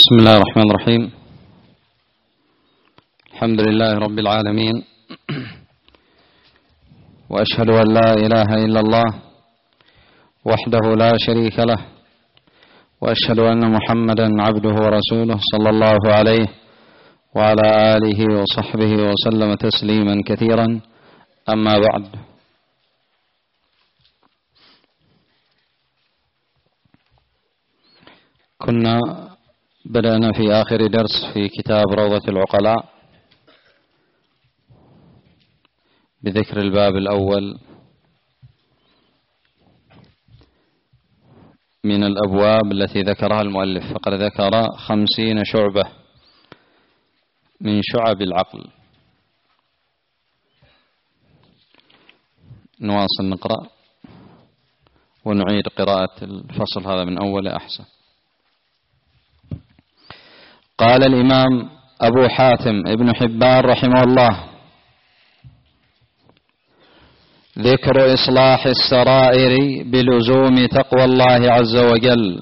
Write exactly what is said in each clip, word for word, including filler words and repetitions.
بسم الله الرحمن الرحيم. الحمد لله رب العالمين، وأشهد أن لا إله إلا الله وحده لا شريك له، وأشهد أن محمدا عبده ورسوله صلى الله عليه وعلى آله وصحبه وسلم تسليما كثيرا. أما بعد، كنا بدأنا في آخر درس في كتاب روضة العقلاء بذكر الباب الأول من الأبواب التي ذكرها المؤلف، فقد ذكر خمسين شعبة من شعب العقل. نواصل نقرأ ونعيد قراءة الفصل هذا من أوله أحسن. قال الإمام أبو حاتم ابن حبان رحمه الله: ذكر إصلاح السرائر بلزوم تقوى الله عز وجل.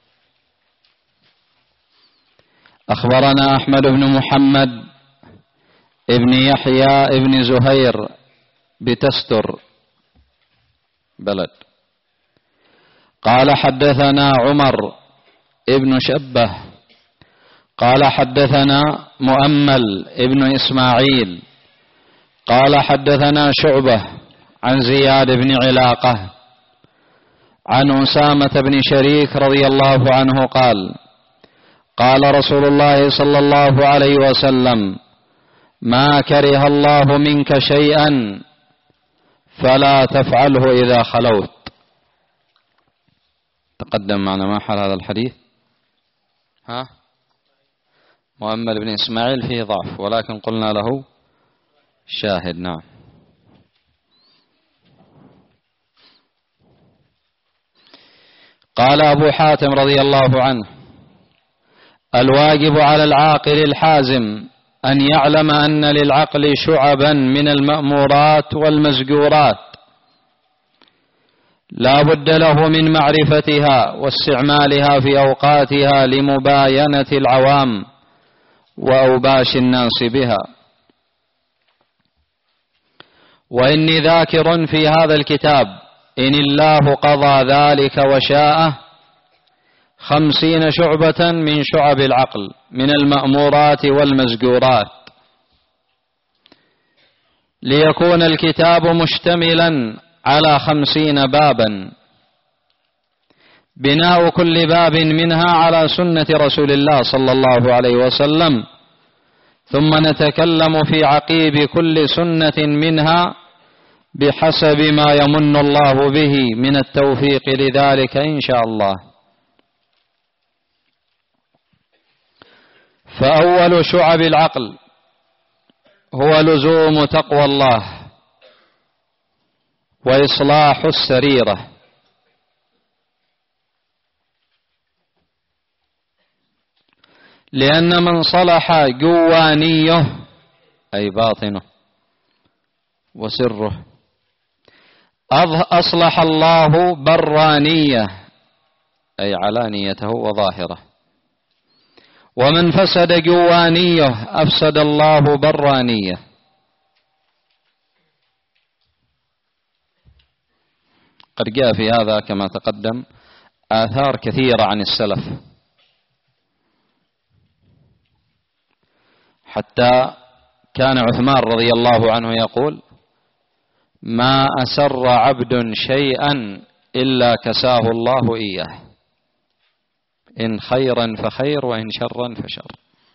أخبرنا أحمد بن محمد ابن يحيى ابن زهير بتستر بلد، قال حدثنا عمر ابن شبه قال حدثنا مؤمل ابن إسماعيل قال حدثنا شعبة عن زياد بن علاقة عن أسامة بن شريك رضي الله عنه قال: قال رسول الله صلى الله عليه وسلم: ما كره الله منك شيئا فلا تفعله إذا خلوت. تقدم معنا ما حال هذا الحديث؟ ها؟ مؤمل بن إسماعيل فيه ضعف، ولكن قلنا له شاهد. نعم. قال أبو حاتم رضي الله عنه: الواجب على العاقل الحازم أن يعلم أن للعقل شعبا من المأمورات والمزجورات لا بد له من معرفتها واستعمالها في أوقاتها لمباينة العوام وأوباش الناس بها. وإني ذاكر في هذا الكتاب إن الله قضى ذلك وشاءه خمسين شعبة من شعب العقل من المأمورات والمزجورات، ليكون الكتاب مشتملا على خمسين بابا، بناء كل باب منها على سنة رسول الله صلى الله عليه وسلم، ثم نتكلم في عقيب كل سنة منها بحسب ما يمن الله به من التوفيق لذلك إن شاء الله. فأول شعب العقل هو لزوم تقوى الله وإصلاح السريرة، لأن من صلح جوانيه أي باطنه وسره أصلح الله برانية أي علانيته وظاهره، ومن فسد جوانيه أفسد الله برانية. قد جاء في هذا كما تقدم آثار كثيرة عن السلف، حتى كان عثمان رضي الله عنه يقول: ما أسر عبد شيئا إلا كساه الله إياه، إن خيرا فخير وإن شرا فشر.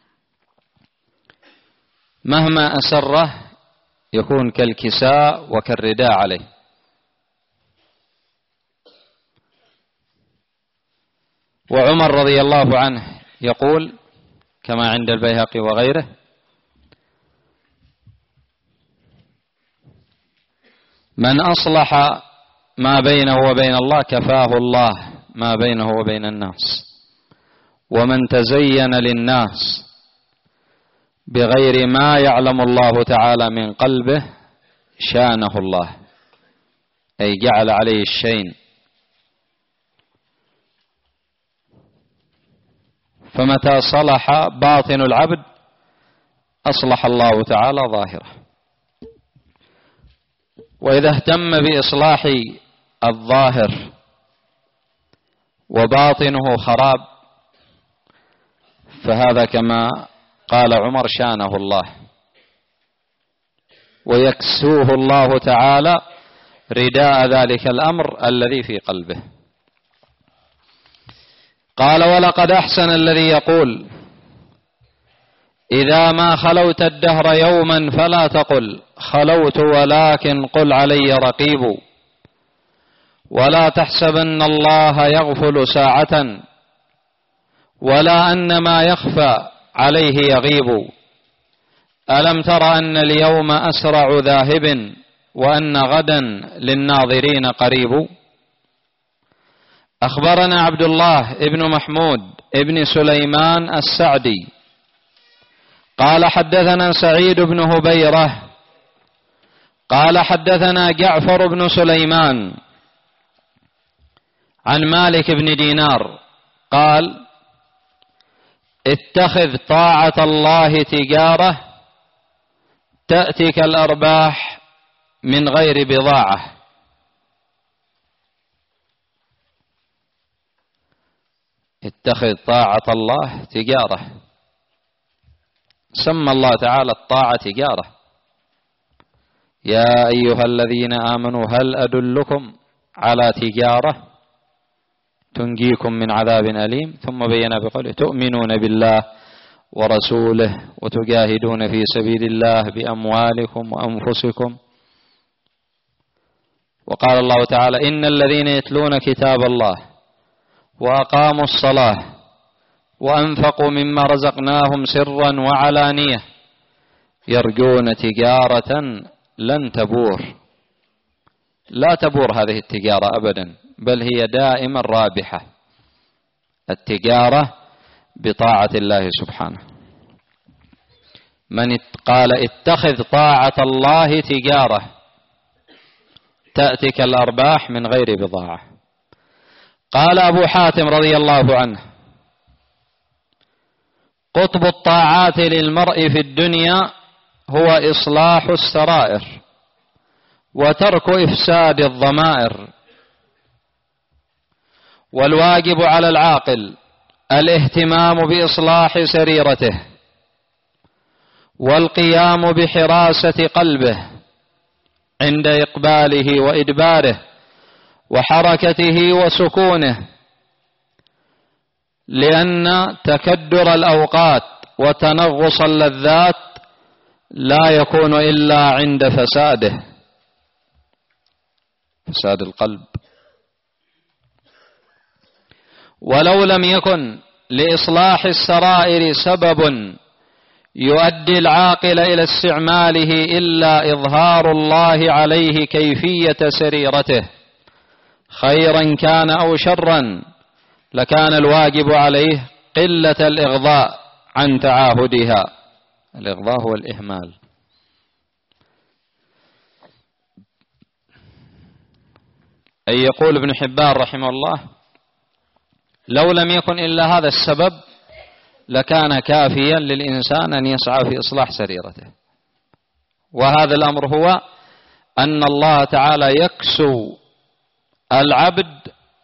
مهما أسره يكون كالكساء وكالرداء عليه. وعمر رضي الله عنه يقول كما عند البيهقي وغيره: من أصلح ما بينه وبين الله كفاه الله ما بينه وبين الناس، ومن تزين للناس بغير ما يعلم الله تعالى من قلبه شانه الله، أي جعل عليه الشين. فمتى صلح باطن العبد أصلح الله تعالى ظاهره. وإذا اهتم بإصلاح الظاهر وباطنه خراب فهذا كما قال عمر شانه الله، ويكسوه الله تعالى رداء ذلك الأمر الذي في قلبه. قال: ولقد أحسن الذي يقول: إذا ما خلوت الدهر يوما فلا تقل خلوت ولكن قل علي رقيب، ولا تحسبن الله يغفل ساعة ولا أن ما يخفى عليه يغيب. ألم تر أن اليوم أسرع ذاهب وأن غدا للناظرين قريب. أخبرنا عبد الله ابن محمود ابن سليمان السعدي قال: حدثنا سعيد بن هبيرة قال: حدثنا جعفر بن سليمان عن مالك بن دينار قال: اتخذ طاعة الله تجارة تأتيك الأرباح من غير بضاعة. اتخذ طاعة الله تجارة. سمى الله تعالى الطاعة تجارة. يا أيها الذين آمنوا هل أدلكم على تجارة تنجيكم من عذاب أليم. ثم بين بقوله: تؤمنون بالله ورسوله وتجاهدون في سبيل الله بأموالكم وأنفسكم. وقال الله تعالى: إن الذين يتلون كتاب الله وأقاموا الصلاة وأنفقوا مما رزقناهم سرا وعلانية يرجون تجارة لن تبور. لا تبور هذه التجارة أبدا، بل هي دائما رابحة، التجارة بطاعة الله سبحانه. من قال: اتخذ طاعة الله تجارة تأتيك الأرباح من غير بضاعة. قال أبو حاتم رضي الله عنه: قطب الطاعات للمرء في الدنيا هو إصلاح السرائر وترك إفساد الضمائر، والواجب على العاقل الاهتمام بإصلاح سريرته والقيام بحراسة قلبه عند إقباله وإدباره وحركته وسكونه، لأن تكدر الأوقات وتنغص اللذات لا يكون إلا عند فساده، فساد القلب. ولو لم يكن لإصلاح السرائر سبب يؤدي العاقل إلى استعماله إلا إظهار الله عليه كيفية سريرته خيرا كان أو شرا، لكان الواجب عليه قلة الإغضاء عن تعاهدها. الإغضاء هو الإهمال. أي يقول ابن حبان رحمه الله: لو لم يكن إلا هذا السبب لكان كافيا للإنسان أن يسعى في إصلاح سريرته. وهذا الأمر هو أن الله تعالى يكسو العبد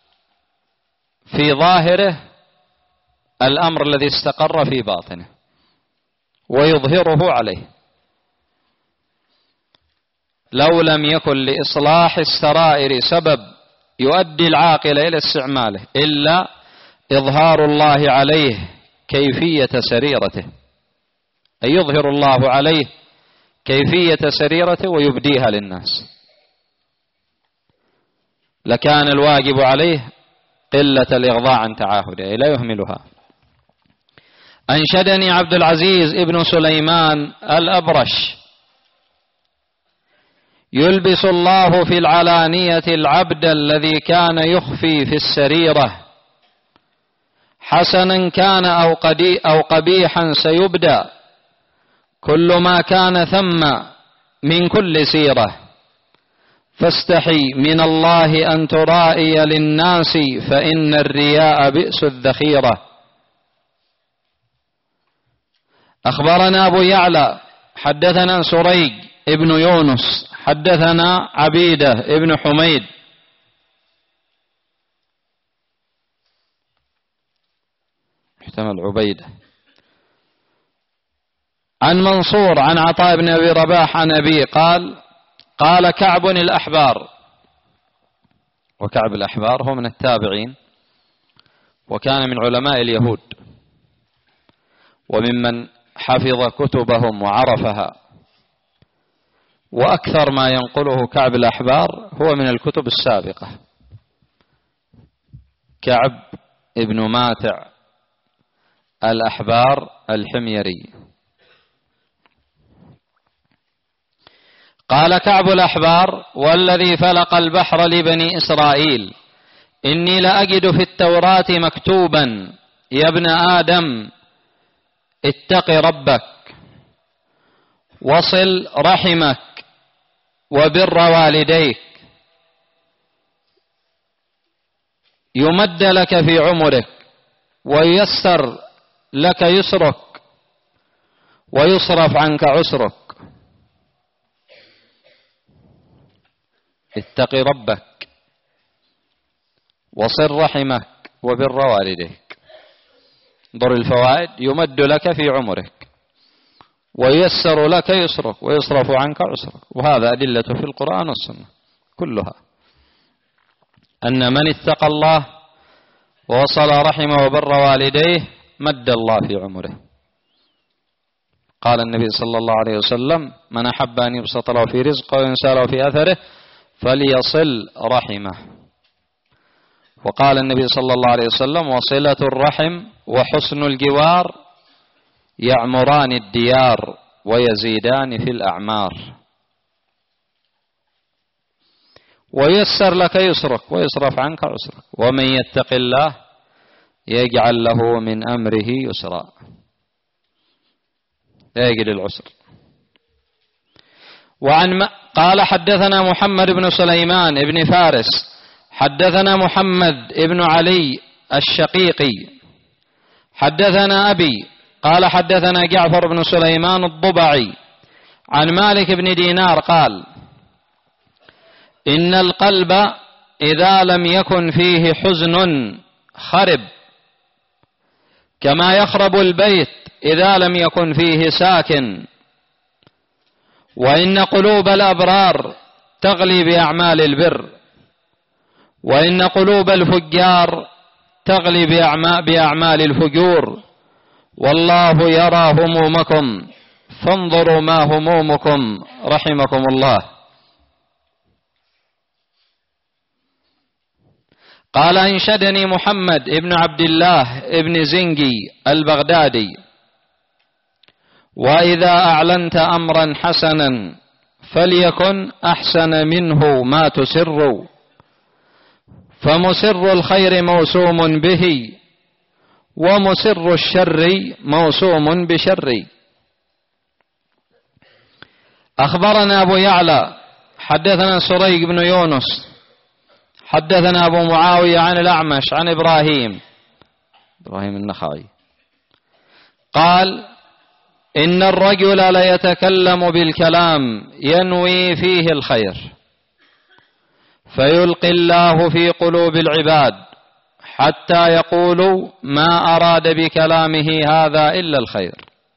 في ظاهره الأمر الذي استقر في باطنه ويظهره عليه. لو لم يكن لإصلاح السرائر سبب يؤدي العاقل إلى استعماله إلا إظهار الله عليه كيفية سريرته، أي يظهر الله عليه كيفية سريرته ويبديها للناس، لكان الواجب عليه قلة الإغضاء عن تعاهده لا يهملها. أنشدني عبد العزيز ابن سليمان الأبرش: يلبس الله في العلانية العبد الذي كان يخفي في السريرة، حسنا كان أو قبيحا سيبدى، كل ما كان ثم من كل سيرة، فاستحي من الله أن ترائي للناس فإن الرياء بئس الذخيرة. أخبرنا أبو يعلى حدثنا سريج ابن يونس حدثنا عبيدة ابن حميد محتمل عبيدة عن منصور عن عطاء بن أبي رباح عن أبيه قال قال كعب الأحبار، وكعب الأحبار هو من التابعين وكان من علماء اليهود وممن حفظ كتبهم وعرفها، وأكثر ما ينقله كعب الأحبار هو من الكتب السابقة. كعب ابن ماتع الأحبار الحميري. قال كعب الأحبار والذي فلق البحر لبني إسرائيل إني لأجد في التوراة مكتوبا يا ابن آدم اتق ربك وصل رحمك وبر والديك يمد لك في عمرك وييسر لك يسرك ويصرف عنك عسرك. اتق ربك وصل رحمك وبر والديك. انظر الفوائد: يمد لك في عمرك وييسر لك يسرك ويصرف عنك عسرك. وهذا أدلة في القرآن والسنة كلها أن من اتقى الله ووصل رحمه وبر والديه مد الله في عمره. قال النبي صلى الله عليه وسلم: من أحب أن يبسط له في رزقه وينسى له في أثره فليصل رحمه. وقال النبي صلى الله عليه وسلم: وصلة الرحم وحسن الجوار يعمران الديار ويزيدان في الأعمار. ويسر لك يسرك ويصرف عنك عسرك. ومن يتق الله يجعل له من أمره يسرا، لا يجد العسر. وعن قال حدثنا محمد بن سليمان بن فارس حدثنا محمد بن علي الشقيقي حدثنا أبي قال حدثنا جعفر بن سليمان الضبعي عن مالك بن دينار قال: إن القلب إذا لم يكن فيه حزن خرب، كما يخرب البيت إذا لم يكن فيه ساكن. وإن قلوب الأبرار تغلي بأعمال البر، وإن قلوب الفجار تغلي بأعمال الفجور. والله يرى همومكم فانظروا ما همومكم رحمكم الله. قال: أنشدني محمد بن عبد الله بن زنجي البغدادي: وإذا أعلنت أمرا حسنا فليكن أحسن منه ما تسر، فمسر الخير موسوم به ومسر الشر موسوم بشر. أخبرنا أبو يعلى حدثنا سريج بن يونس حدثنا أبو معاوية عن الأعمش عن إبراهيم إبراهيم النخعي قال: إن الرجل ليتكلم بالكلام ينوي فيه الخير، فيلقي الله في قلوب العباد حتى يقولوا ما أراد بكلامه هذا إلا الخير.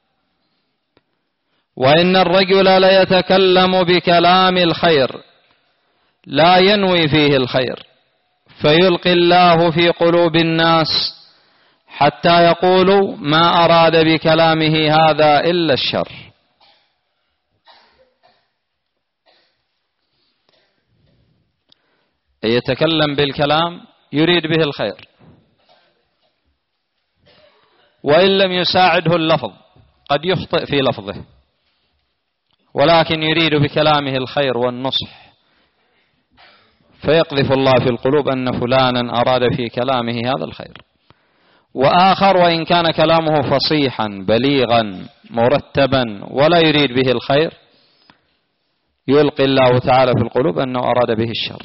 وإن الرجل ليتكلم بكلام الخير لا ينوي فيه الخير، فيلقي الله في قلوب الناس حتى يقولوا ما أراد بكلامه هذا إلا الشر. يتكلم بالكلام يريد به الخير، وإن لم يساعده اللفظ قد يخطئ في لفظه، ولكن يريد بكلامه الخير والنصح، فيقذف الله في القلوب أن فلانا أراد في كلامه هذا الخير. وآخر وإن كان كلامه فصيحا بليغا مرتبا ولا يريد به الخير، يلقي الله تعالى في القلوب أنه أراد به الشر.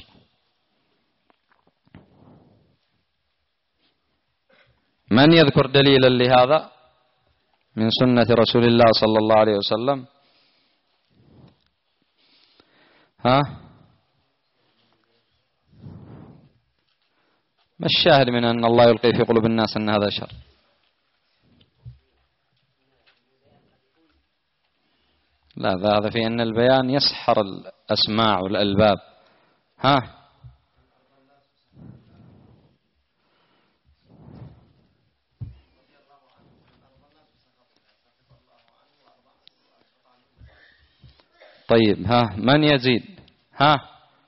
من يذكر دليلا لهذا؟ من سنة رسول الله صلى الله عليه وسلم؟ ها؟ ما الشاهد من أن الله يلقي في قلوب الناس أن هذا شر؟ لا، هذا في أن البيان يسحر الأسماع والألباب. ها؟ طيب، ها من يزيد؟ ها؟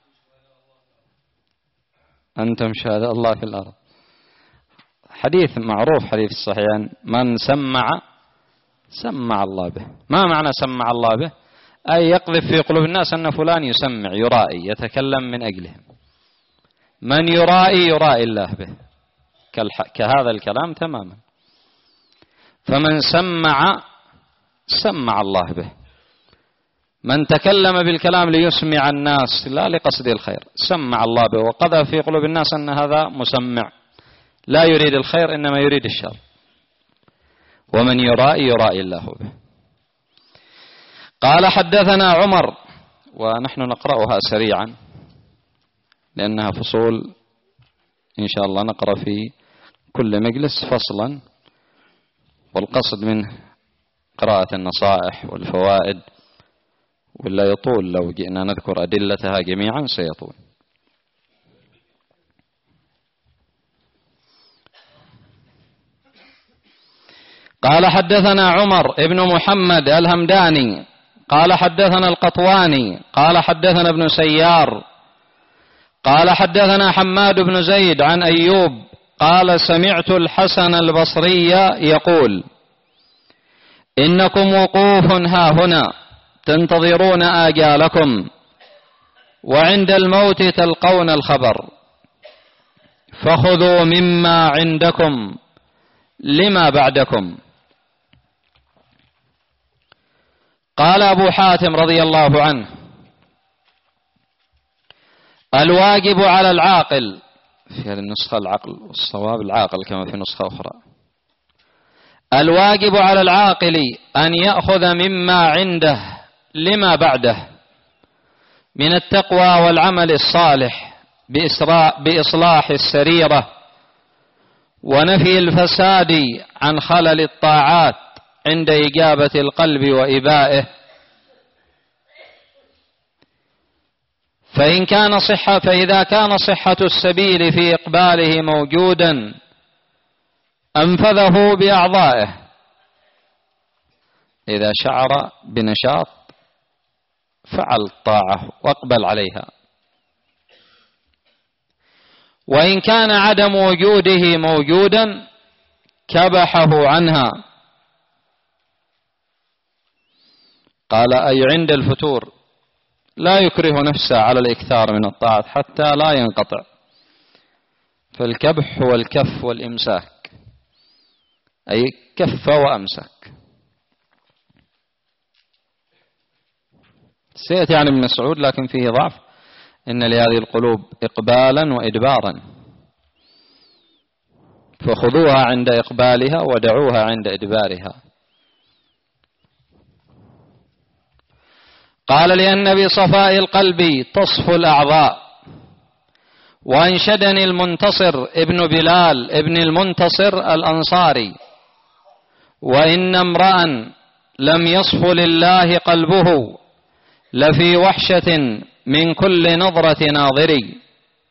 أنتم شهداء الله في الأرض. حديث معروف، حديث الصحيحين: من سمع سمع الله به. ما معنى سمع الله به؟ أي يقذف في قلوب الناس أن فلان يسمع، يرائي، يتكلم من أجلهم. من يرائي يرائي الله به، كهذا الكلام تماما. فمن سمع سمع الله به. من تكلم بالكلام ليسمع الناس لا لقصد الخير سمع الله به، وقذف في قلوب الناس أن هذا مسمع لا يريد الخير إنما يريد الشر. ومن يرائي يرائي الله به. قال: حدثنا عمر، ونحن نقرأها سريعا لأنها فصول إن شاء الله، نقرأ في كل مجلس فصلا، والقصد منه قراءة النصائح والفوائد، ولا يطول لو جئنا نذكر أدلتها جميعا سيطول. قال: حدثنا عمر ابن محمد الهمداني قال: حدثنا القطواني قال: حدثنا ابن سيار قال: حدثنا حماد بن زيد عن أيوب قال: سمعت الحسن البصري يقول: إنكم وقوف ها هنا تنتظرون آجالكم، وعند الموت تلقون الخبر، فخذوا مما عندكم لما بعدكم. قال أبو حاتم رضي الله عنه: الواجب على العاقل، في هذه النسخة العقل والصواب العاقل كما في نسخة أخرى، الواجب على العاقل أن يأخذ مما عنده لما بعده من التقوى والعمل الصالح بإصلاح السريرة ونفي الفساد عن خلل الطاعات عند إجابة القلب وإبائه. فإن كان صحة فإذا كان صحة السبيل في إقباله موجودا أنفذه بأعضائه، إذا شعر بنشاط فعل الطاعة واقبل عليها. وإن كان عدم وجوده موجودا كبحه عنها. قال: أي عند الفتور لا يكره نفسه على الإكثار من الطاعات حتى لا ينقطع، فالكبح هو الكف والإمساك، أي كف وأمسك. سيأتي عن ابن مسعود لكن فيه ضعف: إن لهذه القلوب إقبالا وإدبارا، فخذوها عند إقبالها ودعوها عند إدبارها. قال: لأن بصفاء القلب تصفو الأعضاء. وأنشدني المنتصر ابن بلال ابن المنتصر الأنصاري: وإن امرأ لم يصف لله قلبه لفي وحشة من كل نظرة ناظري،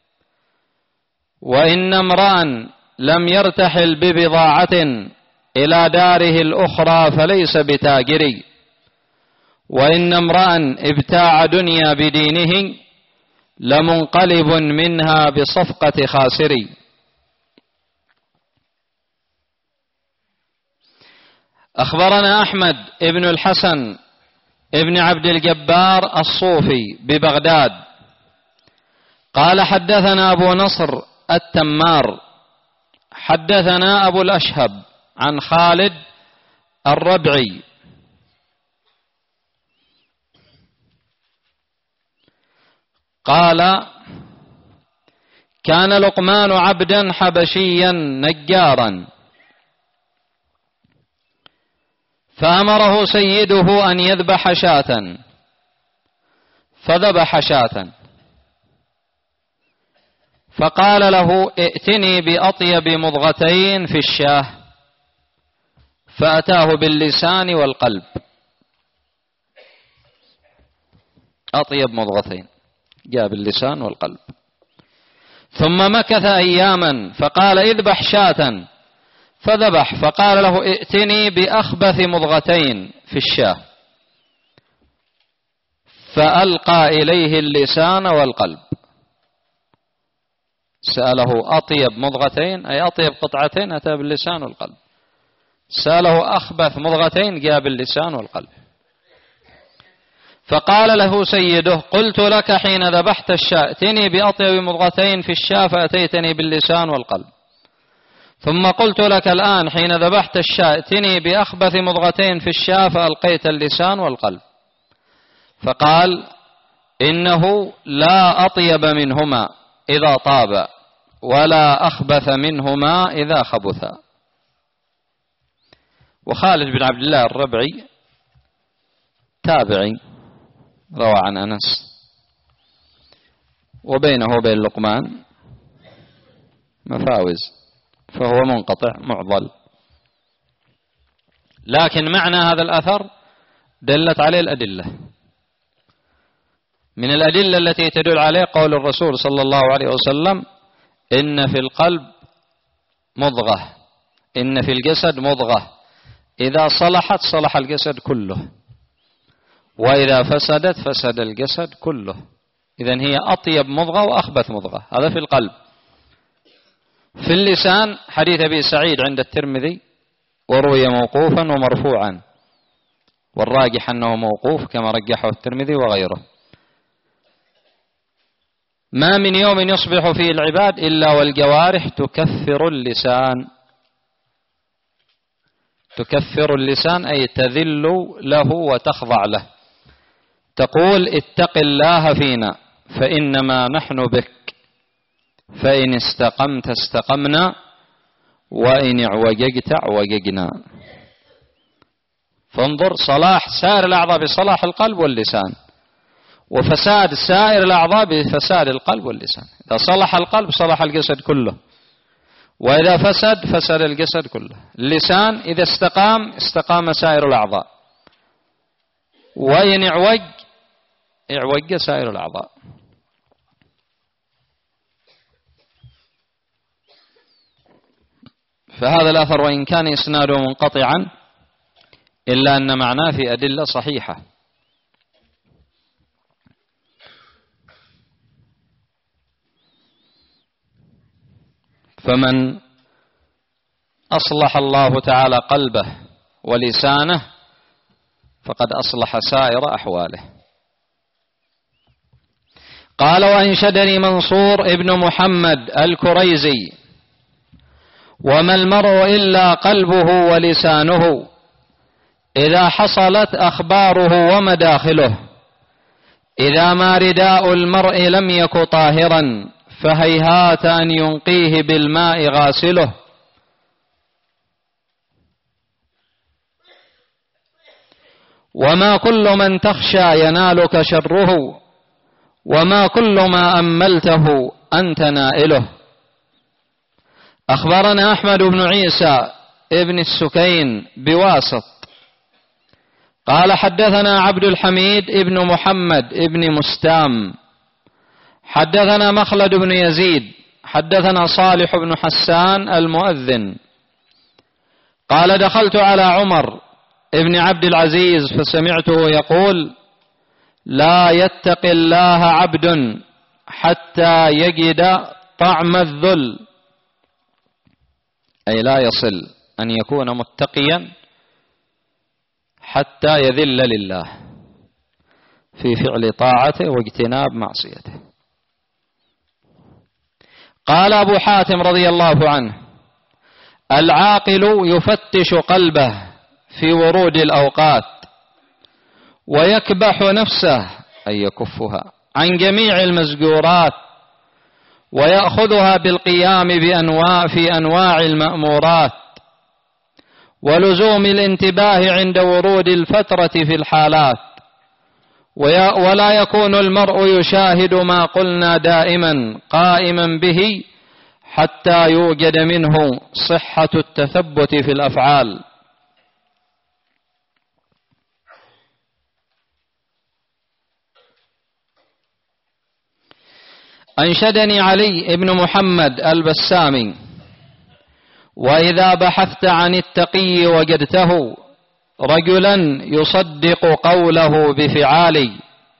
وإن امرأ لم يرتحل ببضاعة إلى داره الأخرى فليس بتاجري، وإن امرأ ابتاع دنيا بدينه لمنقلب منها بصفقة خاسري. أخبرنا أحمد ابن الحسن ابن عبد الجبار الصوفي ببغداد قال: حدثنا أبو نصر التمار حدثنا أبو الأشهب عن خالد الربعي قال: كان لقمان عبدا حبشيا نجارا، فأمره سيده أن يذبح شاة، فذبح شاة، فقال له ائتني بأطيب مضغتين في الشاه، فأتاه باللسان والقلب، أطيب مضغتين جاء باللسان والقلب. ثم مكث أياما فقال اذبح شاة، فذبح، فقال له ائتني بأخبث مضغتين في الشاه، فألقى إليه اللسان والقلب. سأله أطيب مضغتين أي أطيب قطعتين، أتى باللسان والقلب. سأله أخبث مضغتين، جاء باللسان والقلب. فقال له سيده قلت لك حين ذبحت الشاة ائتني بأطيب مضغتين في الشاة، فأتيتني باللسان والقلب. ثم قلت لك الآن حين ذبحت الشاة ائتني بأخبث مضغتين في الشاة، فألقيت اللسان والقلب. فقال إنه لا أطيب منهما إذا طاب، ولا أخبث منهما إذا خبثا. وخالد بن عبد الله الربعي تابعي روى عن أنس، وبينه وبين لقمان مفاوز، فهو منقطع معضل. لكن معنى هذا الأثر دلت عليه الأدلة. من الأدلة التي تدل عليه قول الرسول صلى الله عليه وسلم إن في القلب مضغة، إن في الجسد مضغة إذا صلحت صلح الجسد كله، وإذا فسدت فسد الجسد كله. إذن هي أطيب مضغة وأخبث مضغة، هذا في القلب. في اللسان حديث أبي سعيد عند الترمذي، وروي موقوفا ومرفوعا، والراجح أنه موقوف كما رجحه الترمذي وغيره. ما من يوم يصبح فيه العباد إلا والجوارح تكفر اللسان، تكفر اللسان أي تذل له وتخضع له، تقول اتق الله فينا فإنما نحن بك، فإن استقمت استقمنا وإن اعوججت اعوججنا. فانظر صلاح سائر الأعضاء بصلاح القلب واللسان، وفساد سائر الأعضاء بفساد القلب واللسان. إذا صلح القلب صلح الجسد كله، وإذا فسد فسد الجسد كله. اللسان إذا استقام استقام سائر الأعضاء، وإن اعوج اعوج سائر الأعضاء. فهذا الأثر وإن كان إسناده منقطعا إلا أن معناه في أدلة صحيحة. فمن أصلح الله تعالى قلبه ولسانه فقد أصلح سائر أحواله. قال وأنشدني منصور ابن محمد الكريزي وما المرء إلا قلبه ولسانه إذا حصلت أخباره ومداخله إذا ما رداء المرء لم يك طاهرا فهيهات أن ينقيه بالماء غاسله. وما كل من تخشى ينالك شره وما كل ما أملته أنت نائله. أخبرنا أحمد بن عيسى ابن السكين بواسط قال حدثنا عبد الحميد ابن محمد ابن مستام حدثنا مخلد بن يزيد حدثنا صالح بن حسان المؤذن قال دخلت على عمر ابن عبد العزيز فسمعته يقول لا يتقي الله عبد حتى يجد طعم الذل، أي لا يصل أن يكون متقيا حتى يذل لله في فعل طاعته واجتناب معصيته. قال أبو حاتم رضي الله عنه العاقل يفتش قلبه في ورود الأوقات ويكبح نفسه أي يكفها عن جميع المزجورات ويأخذها بالقيام بأنواع في أنواع المأمورات ولزوم الانتباه عند ورود الفترة في الحالات، ولا يكون المرء يشاهد ما قلنا دائما قائما به حتى يوجد منه صحة التثبت في الأفعال. أنشدني علي بن محمد البسامي: وإذا بحثت عن التقي وجدته رجلا يصدق قوله بفعاله،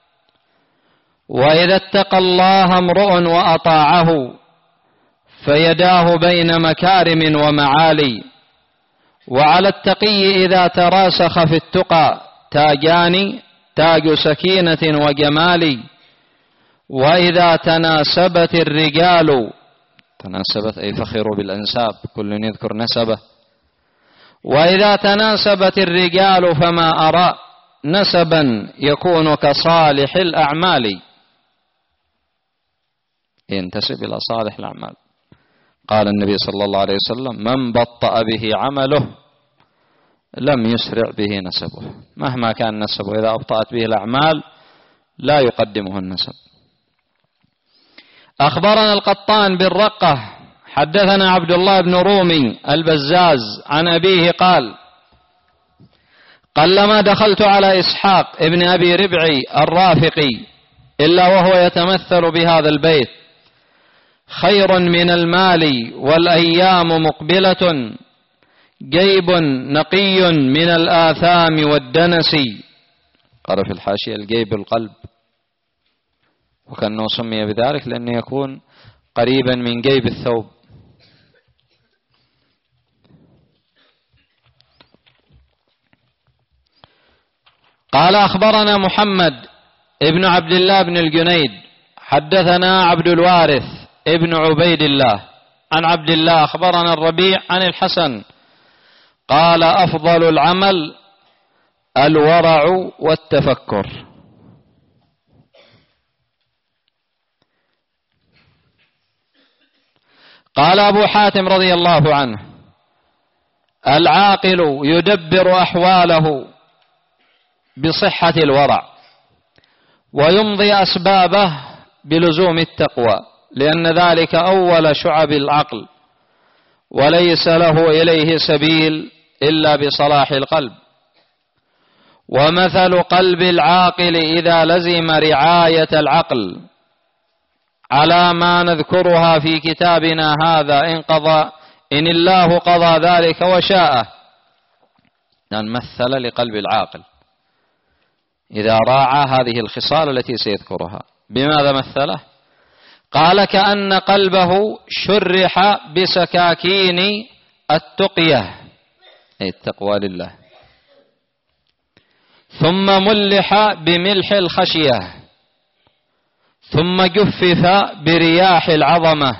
وإذا اتقى الله امرؤ وأطاعه فيداه بين مكارم ومعالي. وعلى التقي إذا تراسخ في التقى تاجان: تاج سكينة وجمال. وإذا تناسبت الرجال، تناسبت أي فخروا بالأنساب، كل يذكر نسبه. وإذا تناسبت الرجال فما أرى نسبا يكون كصالح الأعمال. ينتسب إلى صالح الأعمال. قال النبي صلى الله عليه وسلم: من بطأ به عمله لم يسرع به نسبه. مهما كان نسبه إذا أبطأت به الأعمال لا يقدمه النسب. أخبرنا القطان بالرقة حدثنا عبد الله بن رومي البزاز عن أبيه قال: قلما دخلت على إسحاق ابن أبي ربعي الرافقي إلا وهو يتمثل بهذا البيت: خير من المال والأيام مقبلة، جيب نقي من الآثام والدنس. قال في الحاشية: الجيب القلب، وكأنه سمي بذلك لأنه يكون قريبا من جيب الثوب. قال: أخبرنا محمد ابن عبد الله بن الجنيد حدثنا عبد الوارث ابن عبيد الله عن عبد الله أخبرنا الربيع عن الحسن قال: أفضل العمل الورع والتفكر. قال أبو حاتم رضي الله عنه: العاقل يدبر أحواله بصحة الورع، ويمضي أسبابه بلزوم التقوى، لأن ذلك أول شعب العقل، وليس له إليه سبيل إلا بصلاح القلب. ومثل قلب العاقل إذا لزم رعاية العقل على ما نذكرها في كتابنا هذا إن قضى إن الله قضى ذلك وشاءه. لأن مثل لقلب العاقل إذا راعى هذه الخصال التي سيذكرها. بماذا مثله؟ قال: كأن قلبه شرح بسكاكين التقية أي التقوى لله، ثم ملح بملح الخشية، ثم جفف برياح العظمة،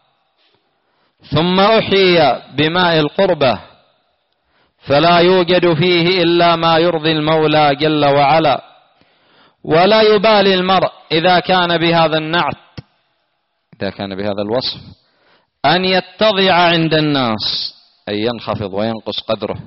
ثم أحيي بماء القربة، فلا يوجد فيه إلا ما يرضي المولى جل وعلا. ولا يبالي المرء إذا كان بهذا النعت، إذا كان بهذا الوصف، أن يتضع عند الناس أي ينخفض وينقص قدره،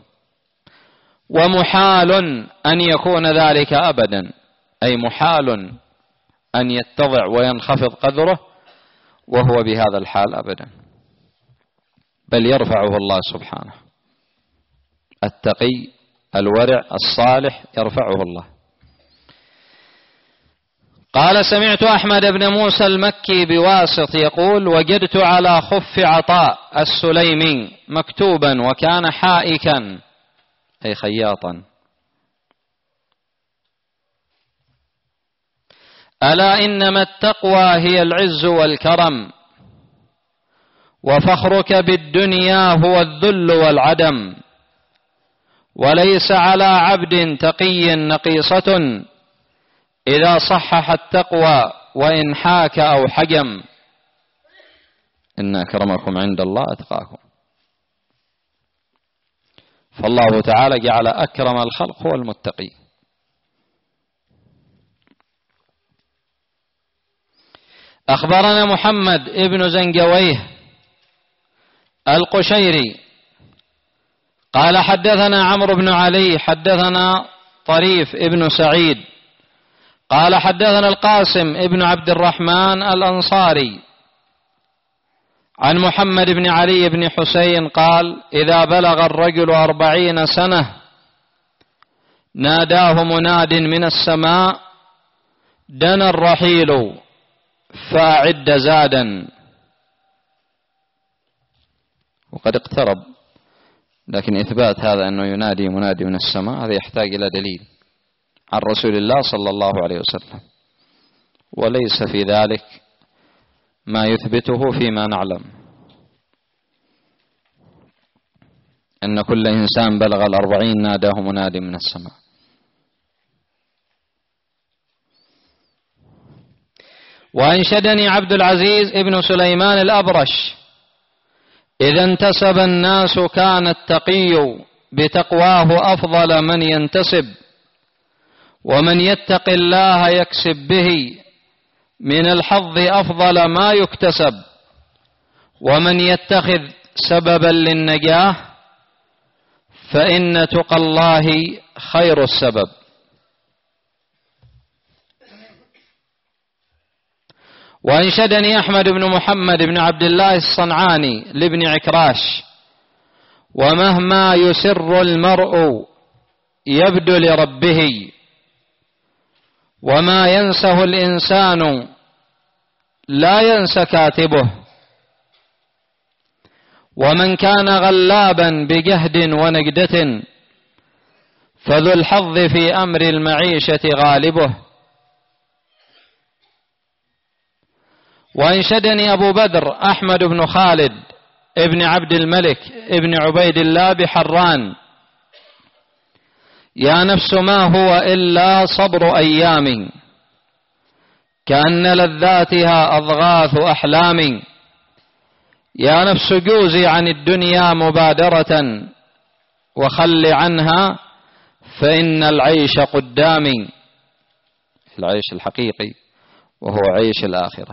ومحال أن يكون ذلك أبدا، أي محال أن يتضع وينخفض قدره وهو بهذا الحال أبدا، بل يرفعه الله سبحانه. التقي الورع الصالح يرفعه الله. قال: سمعت أحمد بن موسى المكي بواسط يقول: وجدت على خف عطاء السليمي مكتوبا وكان حائكا أي خياطا: ألا إنما التقوى هي العز والكرم، وفخرك بالدنيا هو الذل والعدم، وليس على عبد تقي نقيصة إذا صحح التقوى وإن حاك أو حجم، إن أكرمكم عند الله أتقاكم. فالله تعالى جعل أكرم الخلق هو المتقي. أخبرنا محمد ابن زنجويه القشيري قال حدثنا عمرو بن علي حدثنا طريف ابن سعيد قال حدثنا القاسم ابن عبد الرحمن الأنصاري عن محمد بن علي بن حسين قال إذا بلغ الرجل أربعين سنة ناداه مناد من السماء دنا الرحيل فأعد زادا. وقد اقترب، لكن إثبات هذا أنه ينادي منادي من السماء هذا يحتاج إلى دليل عن رسول الله صلى الله عليه وسلم، وليس في ذلك ما يثبته فيما نعلم أن كل إنسان بلغ الأربعين ناداه منادي من السماء. وأنشدني عبد العزيز ابن سليمان الأبرش إذا انتسب الناس كان التقي بتقواه أفضل من ينتسب، ومن يتق الله يكسب به من الحظ أفضل ما يكتسب، ومن يتخذ سببا للنجاة فإن تقى الله خير السبب. وأنشدني أحمد بن محمد بن عبد الله الصنعاني لابن عكراش ومهما يسر المرء يبدو لربه، وما ينسه الإنسان لا ينسى كاتبه، ومن كان غلابا بجهد ونجدة فذو الحظ في أمر المعيشة غالبه. وأنشدني أبو بدر أحمد بن خالد ابن عبد الملك ابن عبيد الله بحران يا نفس ما هو إلا صبر أيام كأن لذاتها أضغاث أحلام، يا نفس جوزي عن الدنيا مبادرة وخل عنها فإن العيش قدامي، العيش الحقيقي وهو عيش الآخرة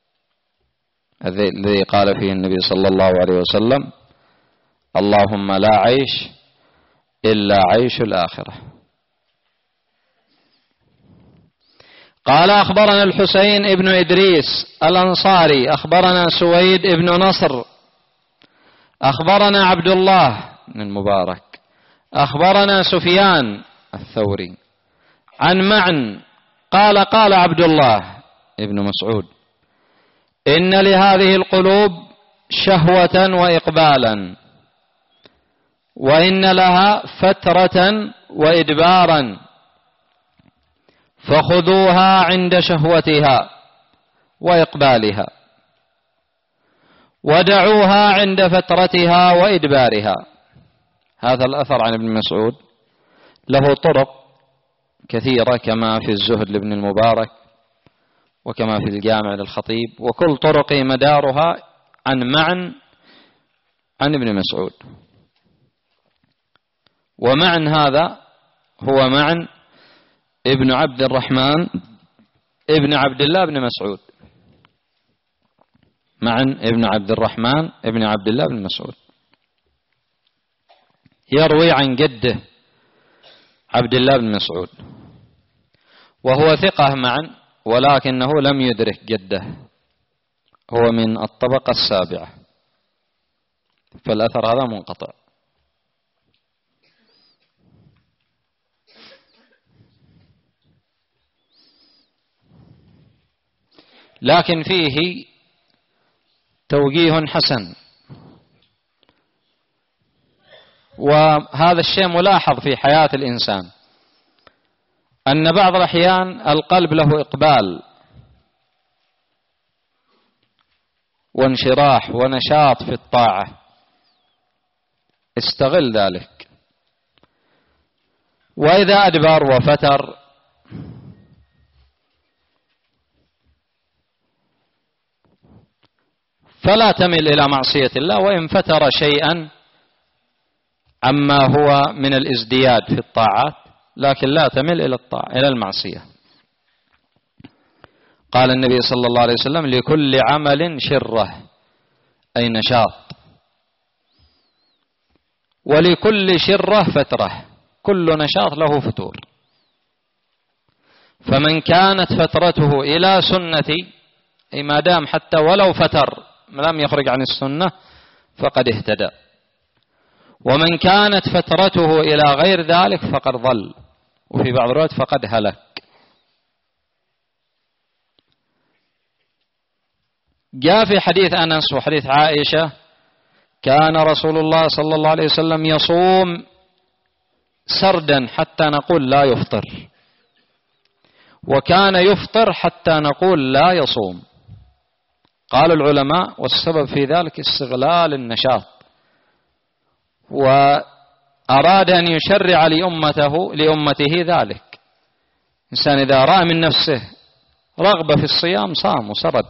الذي قال فيه النبي صلى الله عليه وسلم اللهم لا عيش إلا عيش الآخرة. قال أخبرنا الحسين ابن إدريس الأنصاري أخبرنا سويد ابن نصر أخبرنا عبد الله بن المبارك أخبرنا سفيان الثوري عن معن قال قال عبد الله ابن مسعود إن لهذه القلوب شهوة وإقبالا، وإن لها فترة وإدبارا، فخذوها عند شهوتها وإقبالها، ودعوها عند فترتها وإدبارها. هذا الأثر عن ابن مسعود له طرق كثيرة كما في الزهد لابن المبارك وكما في الجامع للخطيب، وكل طرق مدارها عن معن عن ابن مسعود. ومعن هذا هو معن ابن عبد الرحمن ابن عبد الله بن مسعود، معن ابن عبد الرحمن ابن عبد الله بن مسعود يروي عن جده عبد الله بن مسعود، وهو ثقة معن ولكنه لم يدرك جده، هو من الطبقة السابعة، فالأثر هذا منقطع. لكن فيه توجيه حسن، وهذا الشيء ملاحظ في حياة الإنسان أن بعض الأحيان القلب له إقبال وانشراح ونشاط في الطاعة، استغل ذلك. وإذا أدبر وفتر فلا تمل إلى معصية الله، وإن فتر شيئا عما هو من الازدياد في الطاعات، لكن لا تمل إلى الطاعة إلى المعصية. قال النبي صلى الله عليه وسلم لكل عمل شرة أي نشاط، ولكل شرة فترة، كل نشاط له فتور. فمن كانت فترته إلى سنتي، أي ما دام حتى ولو فتر لم يخرج عن السنة فقد اهتدى، ومن كانت فترته إلى غير ذلك فقد ضل، وفي بعض الوقت فقد هلك. جاء في حديث أنس وحديث عائشة: كان رسول الله صلى الله عليه وسلم يصوم سردا حتى نقول لا يفطر، وكان يفطر حتى نقول لا يصوم. قال العلماء: والسبب في ذلك استغلال النشاط، وأراد أن يشرع لأمته لأمته ذلك. إنسان إذا رأى من نفسه رغبة في الصيام صام وسرد،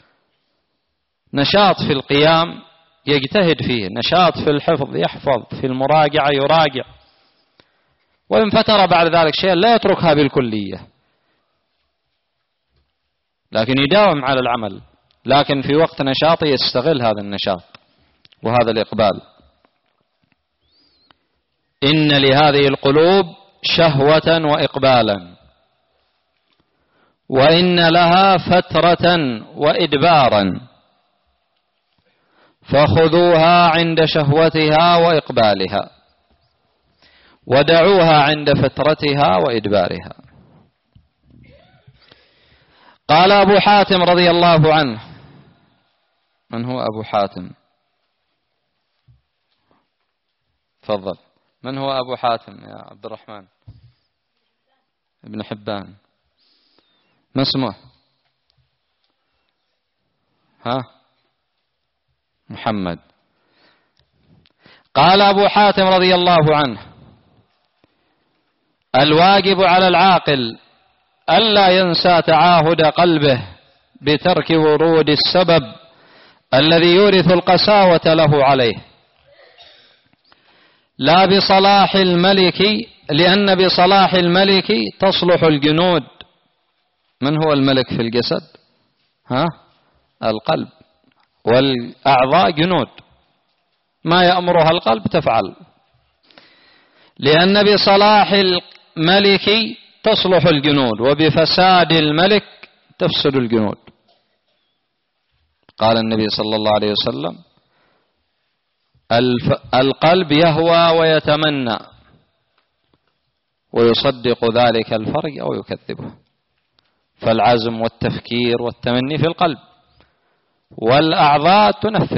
نشاط في القيام يجتهد فيه، نشاط في الحفظ يحفظ، في المراجعة يراجع، وإن فتر بعد ذلك شيء لا يتركها بالكلية، لكن يداوم على العمل، لكن في وقت نشاطه يستغل هذا النشاط وهذا الإقبال. إن لهذه القلوب شهوة وإقبالا، وإن لها فترة وإدبارا، فخذوها عند شهوتها وإقبالها، ودعوها عند فترتها وإدبارها. قال أبو حاتم رضي الله عنه. من هو أبو حاتم؟ تفضل. من هو أبو حاتم يا عبد الرحمن؟ ابن حبان. ما اسمه؟ ها؟ محمد. قال أبو حاتم رضي الله عنه: الواجب على العاقل ألا ينسى تعاهد قلبه بترك ورود السبب الذي يورث القساوة له عليه، لا بصلاح الملك، لأن بصلاح الملك تصلح الجنود. من هو الملك في الجسد؟ ها؟ القلب، والأعضاء جنود، ما يأمرها القلب تفعل. لأن بصلاح الملك تصلح الجنود، وبفساد الملك تفسد الجنود. قال النبي صلى الله عليه وسلم: القلب يهوى ويتمنى، ويصدق ذلك الفرج أو يكذبه. فالعزم والتفكير والتمني في القلب، والأعضاء تنفذ.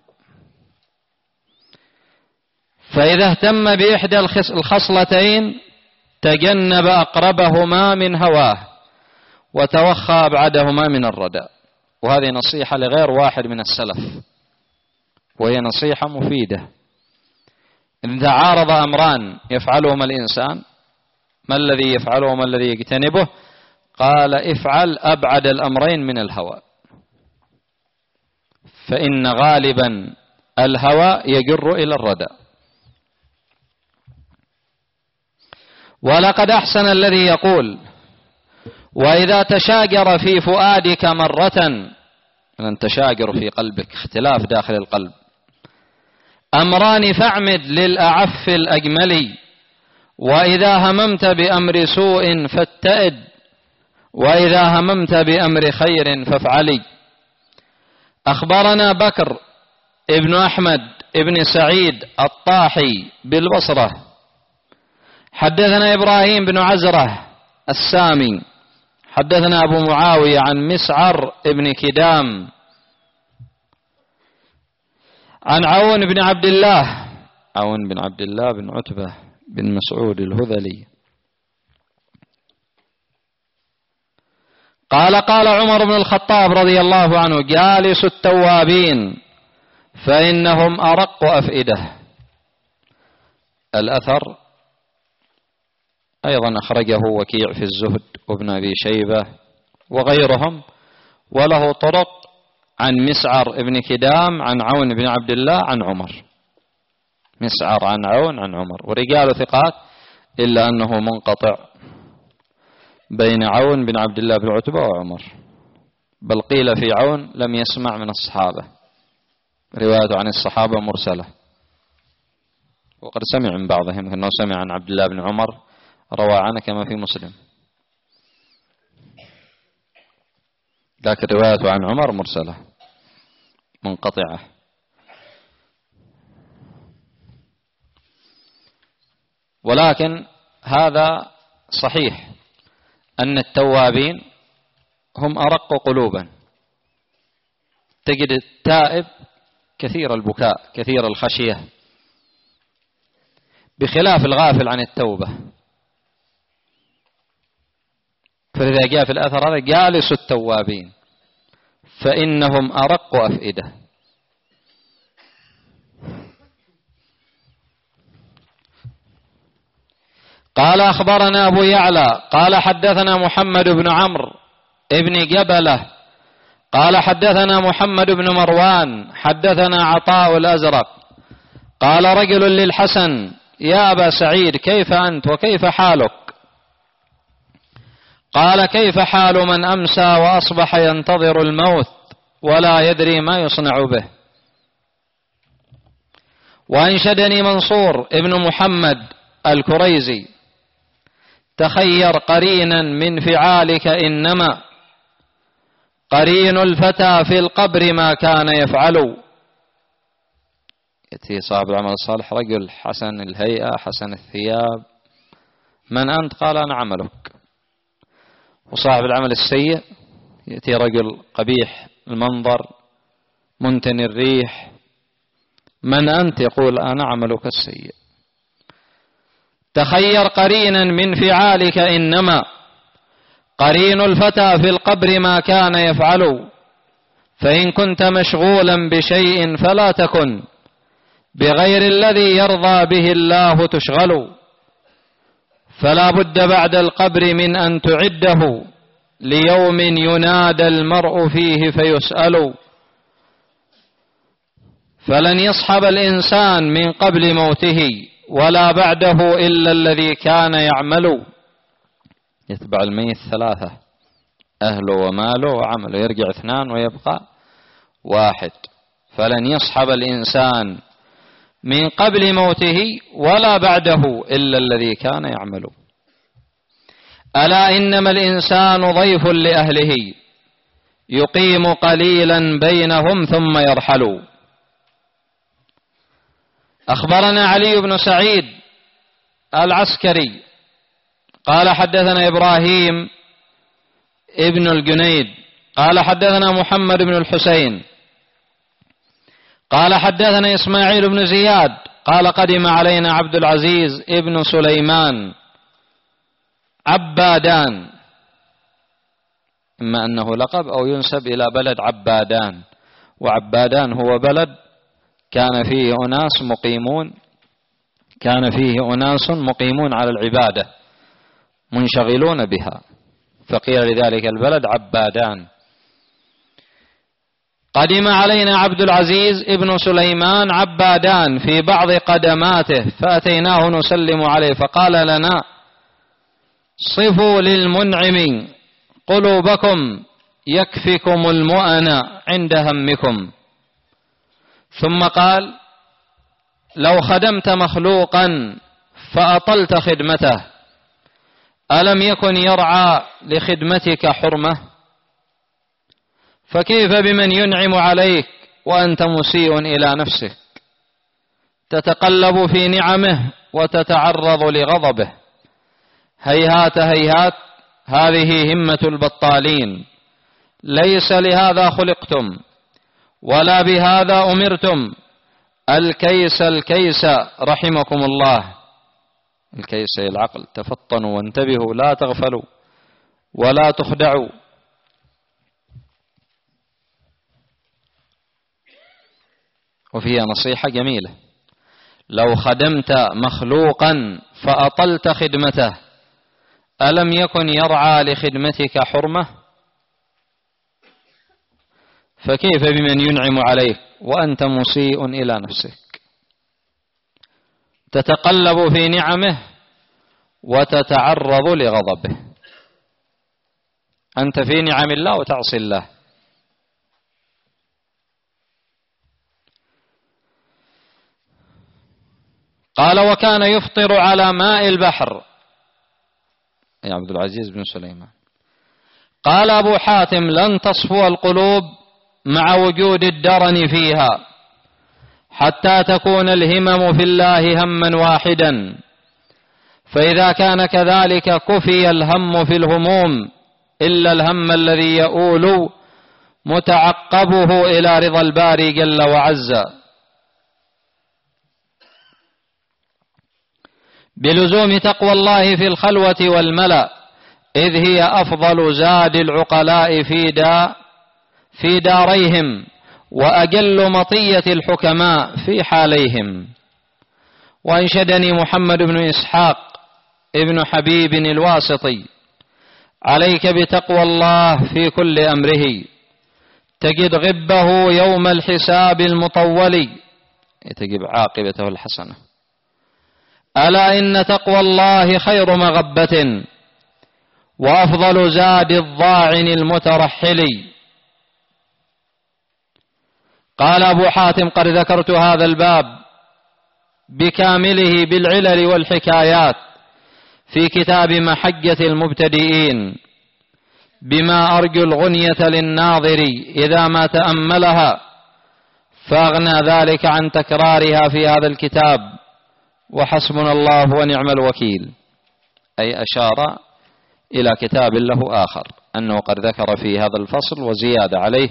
فإذا اهتم بإحدى الخصلتين تجنب أقربهما من هواه، وتوخى أبعدهما من الردى. وهذه نصيحة لغير واحد من السلف، وهي نصيحة مفيدة. إن تعارض أمران يفعلهما الإنسان، ما الذي يفعله وما الذي يجتنبه؟ قال: افعل أبعد الأمرين من الهوى، فإن غالبا الهوى يجر إلى الردى. ولقد أحسن الذي يقول: وإذا تشاجر في فؤادك مرة، لن تشاجر في قلبك، اختلاف داخل القلب، أمران فاعمد للأعف الأجمل، وإذا هممت بأمر سوء فاتئد، وإذا هممت بأمر خير فافعلي. أخبرنا بكر ابن أحمد ابن سعيد الطاحي بالبصرة حدثنا إبراهيم بن عزرة السامي حدثنا أبو معاوية عن مسعر ابن كدام عن عون بن عبد الله عون بن عبد الله بن عتبة بن مسعود الهذلي قال: قال عمر بن الخطاب رضي الله عنه: جالس التوابين فإنهم أرق أفئدة. الأثر أيضا أخرجه وكيع في الزهد وابن أبي شيبة وغيرهم، وله طرق عن مسعر ابن كدام عن عون بن عبد الله عن عمر. مسعر عن عون عن عمر، ورجال ثقات، إلا أنه منقطع بين عون بن عبد الله بن عتبة وعمر، بل قيل في عون لم يسمع من الصحابة، روايته عن الصحابة مرسلة، وقد سمع من بعضهم أنه سمع عن عبد الله بن عمر روى عنه كما في مسلم، لكن روايته عن عمر مرسلة منقطعة. ولكن هذا صحيح أن التوابين هم أرق قلوبا، تجد التائب كثير البكاء كثير الخشية، بخلاف الغافل عن التوبة. فلذا جاء في الأثر هذا جالس التوابين فإنهم أرق أفئدة. قال أخبرنا أبو يعلى قال حدثنا محمد بن عمرو ابن جبلة قال حدثنا محمد بن مروان حدثنا عطاء الأزرق قال رجل للحسن يا أبا سعيد كيف أنت وكيف حالك؟ قال كيف حال من أمسى وأصبح ينتظر الموت ولا يدري ما يصنع به. وأنشدني منصور ابن محمد الكريزي تخير قرينا من فعالك إنما قرين الفتى في القبر ما كان يفعل. يأتي صاحب العمل الصالح رجل حسن الهيئة حسن الثياب، من أنت؟ قال أنا عملك. وصاحب العمل السيء يأتي رجل قبيح المنظر منتن الريح، من أنت؟ يقول أنا عملك السيء. تخير قرينا من فعالك إنما قرين الفتى في القبر ما كان يفعل. فإن كنت مشغولا بشيء فلا تكن بغير الذي يرضى به الله تشغل. فلا بد بعد القبر من أن تعده ليوم ينادى المرء فيه فيسأل. فلن يصحب الإنسان من قبل موته ولا بعده إلا الذي كان يعمل. يتبع الميت ثلاثة، أهله وماله وعمله، يرجع اثنان ويبقى واحد. فلن يصحب الإنسان من قبل موته ولا بعده إلا الذي كان يعمل. ألا إنما الإنسان ضيف لأهله يقيم قليلا بينهم ثم يرحل. أخبرنا علي بن سعيد العسكري قال حدثنا إبراهيم ابن الجنيد قال حدثنا محمد بن الحسين قال حدثنا إسماعيل بن زياد قال قدم علينا عبد العزيز ابن سليمان عبادان، إما أنه لقب أو ينسب إلى بلد عبادان، وعبادان هو بلد كان فيه أناس مقيمون كان فيه أناس مقيمون على العبادة منشغلون بها، فقيل لذلك البلد عبادان. قدم علينا عبد العزيز ابن سليمان عبادان في بعض قدماته فأتيناه نسلم عليه فقال لنا صفوا للمنعم قلوبكم يكفكم المؤن عند همكم. ثم قال لو خدمت مخلوقا فأطلت خدمته ألم يكن يرعى لخدمتك حرمة؟ فكيف بمن ينعم عليك وأنت مسيء إلى نفسك تتقلب في نعمه وتتعرض لغضبه. هيهات هيهات هذه همة البطالين، ليس لهذا خلقتم ولا بهذا أمرتم. الكيس الكيس رحمكم الله. الكيس العقل. تفطنوا وانتبهوا لا تغفلوا ولا تخدعوا. وفيها نصيحة جميلة: لو خدمت مخلوقا فأطلت خدمته ألم يكن يرعى لخدمتك حرمة؟ فكيف بمن ينعم عليك وأنت مسيء إلى نفسك تتقلب في نعمه وتتعرض لغضبه. أنت في نعم الله وتعصي الله. قال: وكان يفطر على ماء البحر. يا عبد العزيز بن سليمان. قال أبو حاتم: لن تصفو القلوب مع وجود الدرن فيها حتى تكون الهمم في الله هما واحدا، فإذا كان كذلك كفي الهم في الهموم إلا الهم الذي يؤول متعقبه إلى رضا الباري جل وعز، بلزوم تقوى الله في الخلوة والملأ، إذ هي أفضل زاد العقلاء في دا في داريهم، وأجل مطية الحكماء في حاليهم. وأنشدني محمد بن إسحاق ابن حبيب الواسطي: عليك بتقوى الله في كل أمره، تجد غبه يوم الحساب المطول، تجد عاقبته الحسنة. ألا إن تقوى الله خير مغبة، وأفضل زاد الضاعن المترحل. قال أبو حاتم: قد ذكرت هذا الباب بكامله بالعلل والحكايات في كتاب محجة المبتدئين، بما أرجو الغنية للناظر إذا ما تأملها، فأغنى ذلك عن تكرارها في هذا الكتاب، وحسبنا الله ونعم الوكيل. أي أشار إلى كتاب له آخر أنه قد ذكر في هذا الفصل وزيادة عليه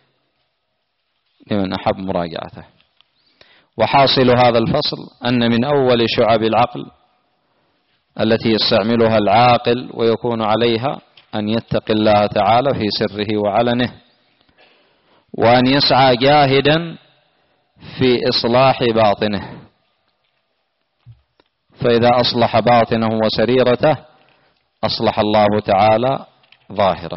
لمن أحب مراجعته. وحاصل هذا الفصل أن من أول شعب العقل التي يستعملها العاقل ويكون عليها أن يتقي الله تعالى في سره وعلنه، وأن يسعى جاهدا في إصلاح باطنه، فإذا أصلح باطنه وسريرته أصلح الله تعالى ظاهره.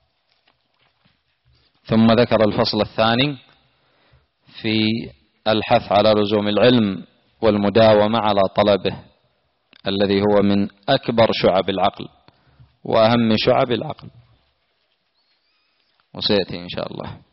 ثم ذكر الفصل الثاني في الحث على لزوم العلم والمداومة على طلبه، الذي هو من أكبر شعب العقل وأهم شعب العقل، وسيأتي إن شاء الله.